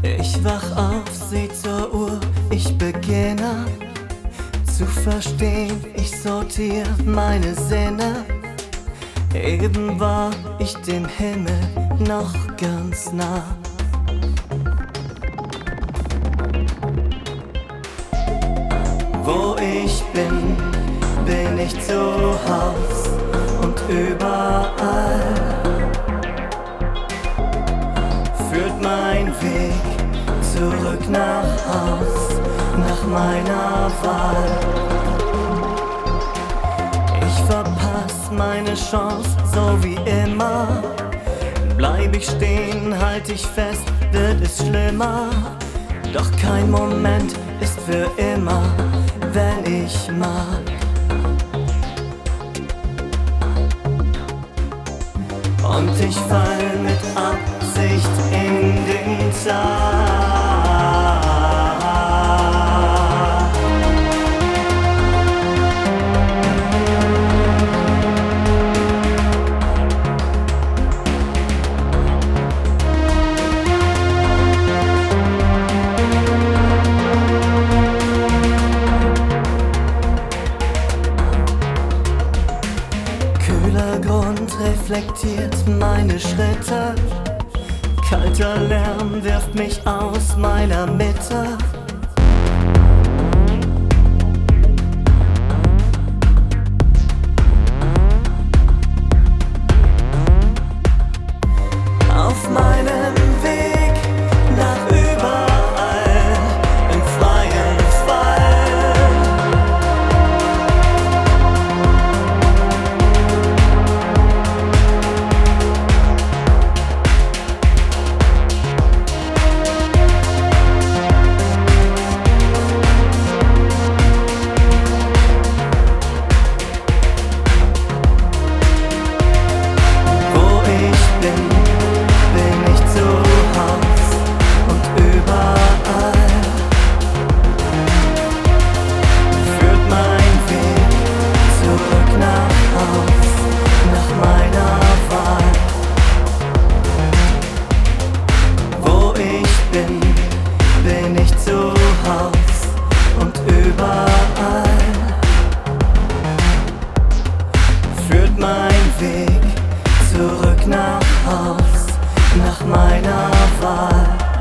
Ich wach auf, seh zur Uhr, ich beginne zu verstehen, ich sortier meine Sinne. Eben war ich dem Himmel noch ganz nah. Wo ich bin ich zu Haus und überall führt mein Weg zurück nach Haus, nach meiner Wahl. Ich verpass meine Chance, so wie immer. Bleib ich stehen, halt ich fest, wird es schlimmer. Doch kein Moment ist für immer, wenn ich mag. Und ich fall mit Absicht in den Tag. Kühler Grund reflektiert meine Schritte. Kalter Lärm wirft mich aus meiner Mitte. Auf meinem Weg nach überall im freien Fall. Bin ich zu Haus und überall führt mein Weg zurück nach Haus, nach meiner Wahl. Wo ich bin ich zu Haus und überall führt mein Weg zurück nach Haus, nach meiner Wahl.